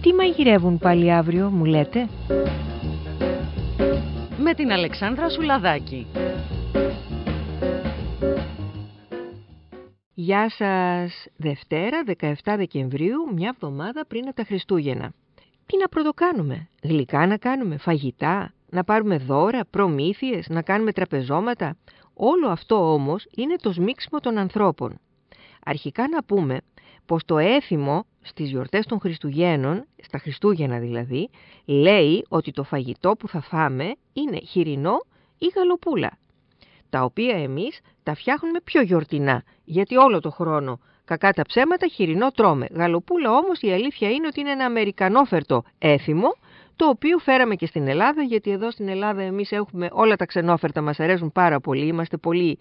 Τι μαγειρεύουν πάλι αύριο, μου λέτε? Με την Αλεξάνδρα Σουλαδάκη. Γεια σας. Δευτέρα, 17 Δεκεμβρίου, μια εβδομάδα πριν από τα Χριστούγεννα. Τι να πρωτοκάνουμε? Γλυκά να κάνουμε, φαγητά, να πάρουμε δώρα, προμήθειες, να κάνουμε τραπεζώματα? Όλο αυτό όμως είναι το σμίξιμο των ανθρώπων. Αρχικά να πούμε πως το έθιμο στις γιορτές των Χριστουγέννων, στα Χριστούγεννα δηλαδή, λέει ότι το φαγητό που θα φάμε είναι χοιρινό ή γαλοπούλα, τα οποία εμείς τα φτιάχνουμε πιο γιορτινά, γιατί όλο το χρόνο, κακά τα ψέματα, χοιρινό τρώμε. Γαλοπούλα όμως η αλήθεια είναι ότι είναι ένα αμερικανόφερτο έθιμο, το οποίο φέραμε και στην Ελλάδα, γιατί εδώ στην Ελλάδα εμείς έχουμε όλα τα ξενόφερτα, μας αρέσουν πάρα πολύ, είμαστε πολύ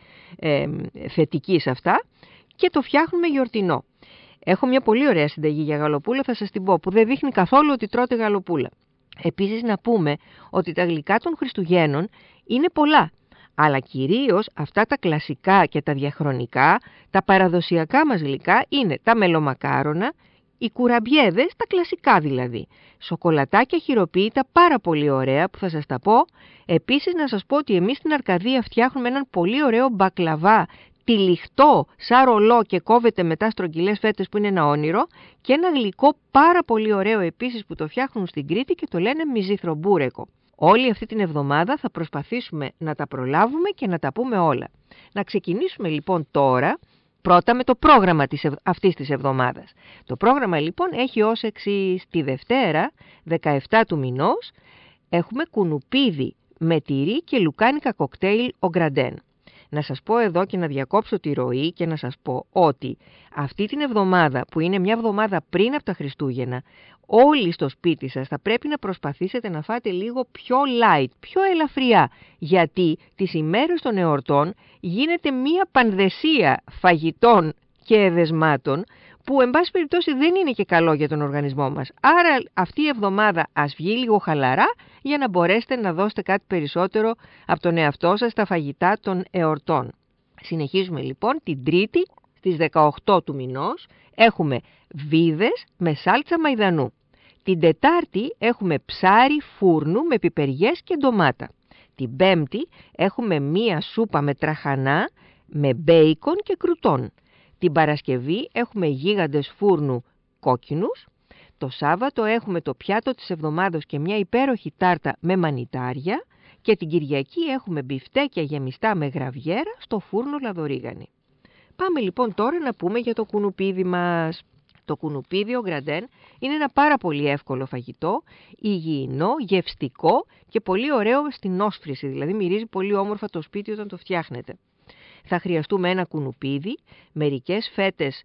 θετικοί σε αυτά και το φτιάχνουμε γιορτινό. Έχω μια πολύ ωραία συνταγή για γαλοπούλα, θα σας την πω, που δεν δείχνει καθόλου ότι τρώτε γαλοπούλα. Επίσης να πούμε ότι τα γλυκά των Χριστουγέννων είναι πολλά, αλλά κυρίως αυτά τα κλασικά και τα διαχρονικά, τα παραδοσιακά μας γλυκά είναι τα μελομακάρονα, οι κουραμπιέδες, τα κλασικά δηλαδή, σοκολατάκια χειροποίητα πάρα πολύ ωραία που θα σας τα πω. Επίσης να σας πω ότι εμείς στην Αρκαδία φτιάχνουμε έναν πολύ ωραίο μπακλαβά, τυλιχτό σαν ρολό και κόβεται μετά στρογγυλές φέτες που είναι ένα όνειρο, και ένα γλυκό πάρα πολύ ωραίο επίσης που το φτιάχνουν στην Κρήτη και το λένε μυζιθρομπούρεκο. Όλη αυτή την εβδομάδα θα προσπαθήσουμε να τα προλάβουμε και να τα πούμε όλα. Να ξεκινήσουμε λοιπόν τώρα πρώτα με το πρόγραμμα αυτής της εβδομάδας. Το πρόγραμμα λοιπόν έχει ως εξής: τη Δευτέρα, 17 του μηνός, έχουμε κουνουπίδι με τυρί και λουκάνικα κοκτέιλ ο Γκραντέν. Να σας πω εδώ και να διακόψω τη ροή και να σας πω ότι αυτή την εβδομάδα, που είναι μια εβδομάδα πριν από τα Χριστούγεννα, όλοι στο σπίτι σας θα πρέπει να προσπαθήσετε να φάτε λίγο πιο light, πιο ελαφριά, γιατί τις ημέρες των εορτών γίνεται μια πανδεσία φαγητών και εδεσμάτων που εν πάση περιπτώσει δεν είναι και καλό για τον οργανισμό μας. Άρα αυτή η εβδομάδα ας βγει λίγο χαλαρά για να μπορέσετε να δώσετε κάτι περισσότερο από τον εαυτό σας στα φαγητά των εορτών. Συνεχίζουμε λοιπόν την Τρίτη στις 18 του μηνός, έχουμε βίδες με σάλτσα μαϊδανού. Την Τετάρτη έχουμε ψάρι φούρνου με πιπεριές και ντομάτα. Την Πέμπτη έχουμε μία σούπα με τραχανά με μπέικον και κρουτόν. Την Παρασκευή έχουμε γίγαντες φούρνου κόκκινους. Το Σάββατο έχουμε το πιάτο της εβδομάδος και μια υπέροχη τάρτα με μανιτάρια. Και την Κυριακή έχουμε μπιφτέκια γεμιστά με γραβιέρα στο φούρνο λαδορίγανη. Πάμε λοιπόν τώρα να πούμε για το κουνουπίδι μας. Το κουνουπίδι ο Γκραντέν είναι ένα πάρα πολύ εύκολο φαγητό, υγιεινό, γευστικό και πολύ ωραίο στην όσφρηση, δηλαδή μυρίζει πολύ όμορφα το σπίτι όταν το φτιάχνετε. Θα χρειαστούμε ένα κουνουπίδι, μερικές φέτες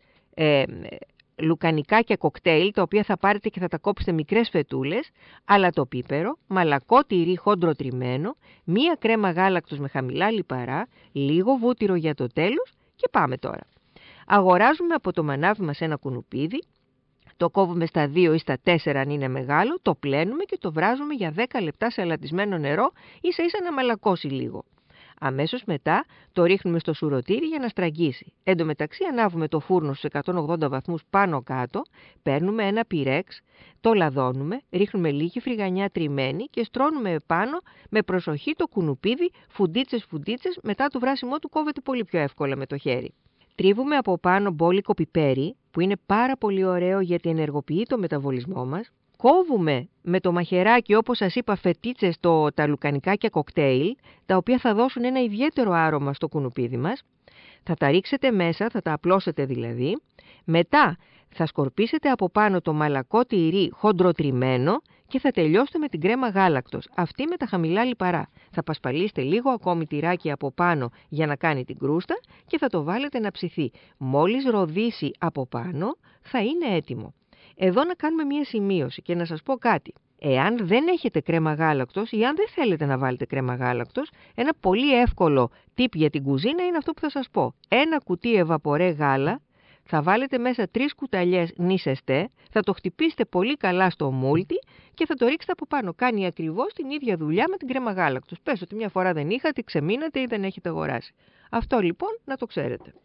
λουκανικά και κοκτέιλ, τα οποία θα πάρετε και θα τα κόψετε μικρές φετούλες, αλατοπίπερο, μαλακό τυρί χόντρο τριμμένο, μία κρέμα γάλακτος με χαμηλά λιπαρά, λίγο βούτυρο για το τέλος και πάμε τώρα. Αγοράζουμε από το μανάβι μας ένα κουνουπίδι, το κόβουμε στα 2 ή στα 4 αν είναι μεγάλο, το πλένουμε και το βράζουμε για 10 λεπτά σε αλατισμένο νερό, ίσα ίσα να μαλακώσει λίγο. Αμέσως μετά το ρίχνουμε στο σουρωτήρι για να στραγγίσει. Εν τω μεταξύ ανάβουμε το φούρνο στους 180 βαθμούς πάνω κάτω, παίρνουμε ένα πυρέξ, το λαδώνουμε, ρίχνουμε λίγη φρυγανιά τριμμένη και στρώνουμε επάνω με προσοχή το κουνουπίδι φουντίτσες, μετά το βράσιμό του κόβεται πολύ πιο εύκολα με το χέρι. Τρίβουμε από πάνω μπόλικο πιπέρι, που είναι πάρα πολύ ωραίο γιατί ενεργοποιεί το μεταβολισμό μας. Κόβουμε με το μαχαιράκι, όπως σας είπα, φετίτσες τα λουκανικά και κοκτέιλ, τα οποία θα δώσουν ένα ιδιαίτερο άρωμα στο κουνουπίδι μας. Θα τα ρίξετε μέσα, θα τα απλώσετε δηλαδή. Μετά θα σκορπίσετε από πάνω το μαλακό τυρί χοντροτριμμένο και θα τελειώσετε με την κρέμα γάλακτος, αυτή με τα χαμηλά λιπαρά. Θα πασπαλίσετε λίγο ακόμη τυράκι από πάνω για να κάνει την κρούστα και θα το βάλετε να ψηθεί. Μόλις ροδίσει από πάνω θα είναι έτοιμο. Εδώ να κάνουμε μία σημείωση και να σας πω κάτι. Εάν δεν έχετε κρέμα γάλακτος ή αν δεν θέλετε να βάλετε κρέμα γάλακτος, ένα πολύ εύκολο tip για την κουζίνα είναι αυτό που θα σας πω. Ένα κουτί ευαπορέ γάλα, θα βάλετε μέσα 3 κουταλιές νησεστέ, θα το χτυπήσετε πολύ καλά στο μούλτι και θα το ρίξετε από πάνω. Κάνει ακριβώς την ίδια δουλειά με την κρέμα γάλακτος. Πες ότι μια φορά δεν είχατε, ξεμείνατε ή δεν έχετε αγοράσει. Αυτό λοιπόν να το ξέρετε.